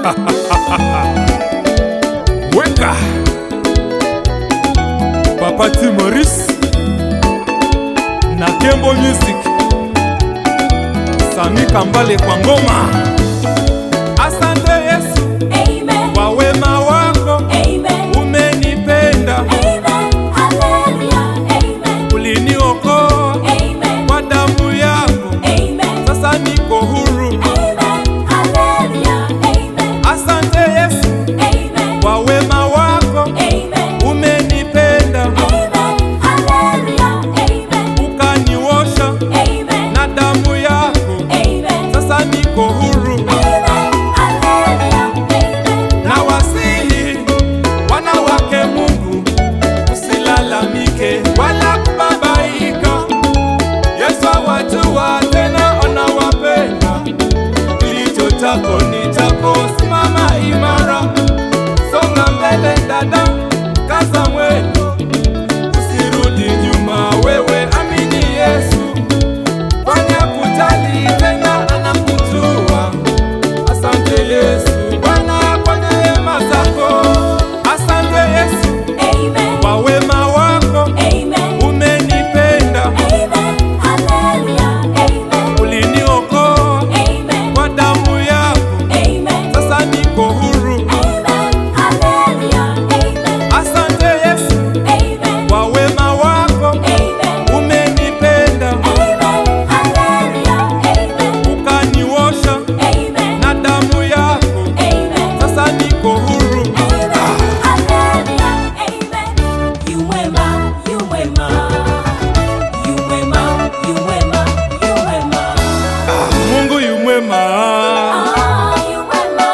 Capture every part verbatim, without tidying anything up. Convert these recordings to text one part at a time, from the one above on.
Weka Papa T Maurice na Kembo Music, Sami Kambale kwa ngoma. Asante Yesu, amen, kwa wema wako, amen, umenipenda, amen, haleluya, amen, uliniokoa, amen, kwa damu yako, amen, sasa niko huru, amen, haleluya, amen. Asante Yesu, amen, kwa wema wako, amen, umenipenda, amen, haleluya, amen, ukaniosha, amen, na damu yako, amen, sasa niko huru, amen, haleluya, amen. Na wasihi wanawake Mungu, usilalamike wala kubabaika. Yesu awajua tena anawapenda, kilicho chako ni chako, simama imara, songa mbele dada, kaza mwendo, usirudi nyuma, wewe amini Yesu, kwani hakujali tena anakujua. Asante Yesu Bwana kwa neema zako, asante Yesu, amen, kwa wema wako, amen, umenipenda, amen, haleluya, amen, uliniokoa, amen, kwa damu yako, amen, sasa niko huru, amen, haleluya, amen. Asante Yesu, amen, kwa wema wako, amen, umenipenda, amen, haleluya, amen, ukaniosha, amen, na damu yako, amen, sasa niko huru, amen, haleluya, amen. You mwema, you mwema, you mwema, you mwema, you mwema. Mungu yu mwema, Ah, you mwema,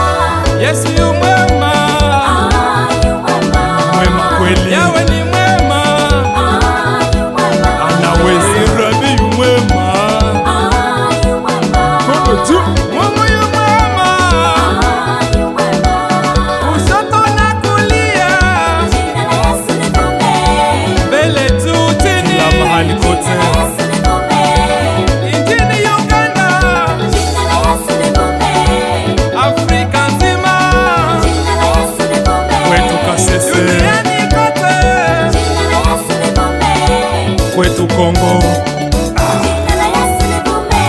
Yesu yu mwema, ah, you mwema, mwema kweli, Yawe ni mwema, ah, you mwema, anaweza, Rabi yu mwema, ah, you mwema, Mungu tu, Mungu yu mwema, ah, you mwema. kushoto na kulia, Jina la Yesu livume, mbele tu chini, kila mahali kote, jina la Yesu livume, nchini Uganda, jina la Yesu livume, Afrika nzima, jina la Yesu livume, kwetu Kasese, duniani kote, jina la Yesu livume, kwetu Kongo, jina la Yesu livume.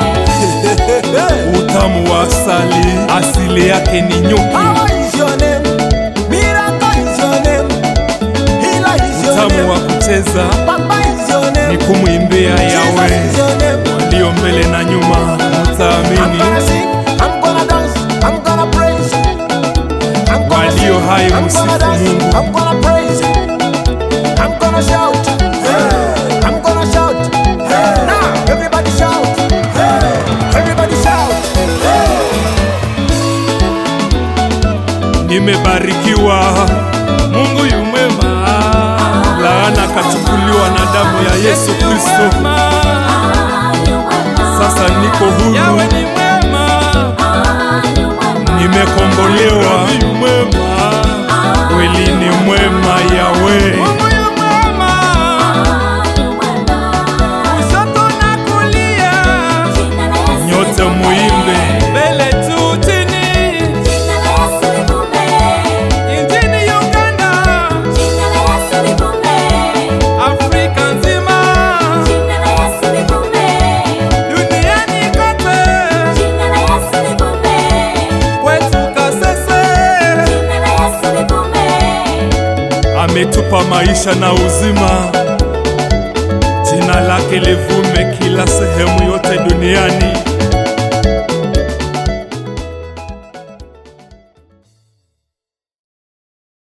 utamu wa asali, asili yake ni nyuki, Power is your name, miracle is your name, healer is your utamu wa name, kucheza Papa is your ni name, kumwimbia Jesus Yawe, is your name. walio mbele na nyuma, I'm mtaamini, gonna sing, I'm gonna dance, I'm gonna praise, I'm gonna walio sing, hai I'm msifu gonna dance, Mungu. I'm gonna praise, I'm gonna shout, hey, I'm gonna shout, hey, now everybody shout, hey, everybody shout, hey. Nimebarikiwa, Mungu yu mwema, laana kachukuliwa na damu ya Yesu Kristo, sasa niko huru, Yawe ni mwema, nimekombolewa, yu mwema, kweli ni mwema Yawe, Mungu yu mwema, kushoto na kulia, nyote muimbe, mbele tu chini, nchini Uganda, Afrika nzima, duniani kote, kwetu Kasese, ametupa maisha na uzima, jina lake livume kila sehemu yote duniani.